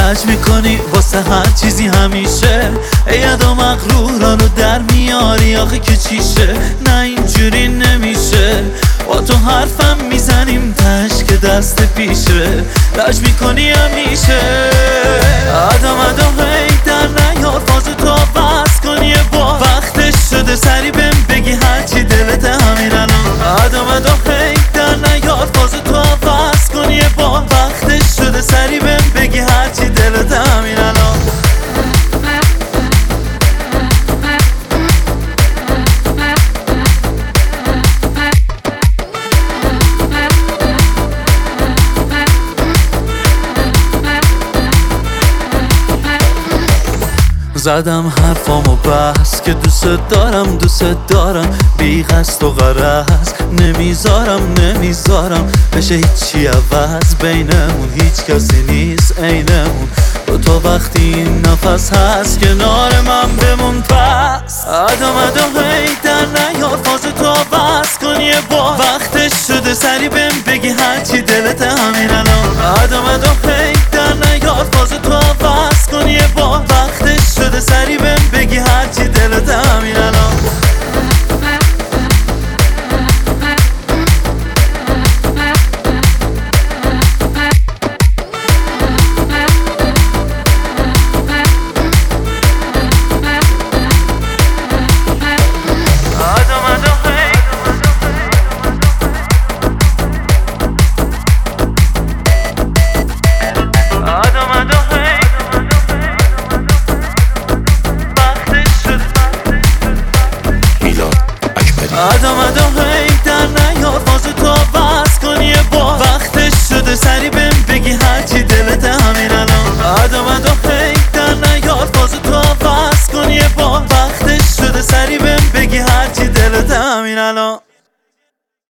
لج میکنی واسه هر چیزی همیشه، اید و مغرورانو در میاری آخه که چیشه. نه اینجوری نمیشه، با تو حرفم میزنیم تش که دست پیشه. لج میکنی همیشه، آدم هی در نیار فازو تو بس کن یه بار. وقتش شده سری بهم بگی هرچی دلت همین الان. آدم هی در نیار فازو تو بس کن یه بار. وقتش شده سری بهم بگی هرچی دلت همین الان. زدم حرفامو بس که دوست دارم بی قصد و غرض. نمیذارم بشه هیچی عوض. بینمون هیچ کسی نیست عینمون. تو وقتی این نفس هست کنار من بمون پس. آدم هی در نیار فاز تو بس کن یه بار. وقتش شده سری بهم بگی هرچی دلت همین الان. آدم هی در نیار فاز تو بس کن یه بار. وقتش شده سری بهم بگی هرچی دلت همین الان. آدم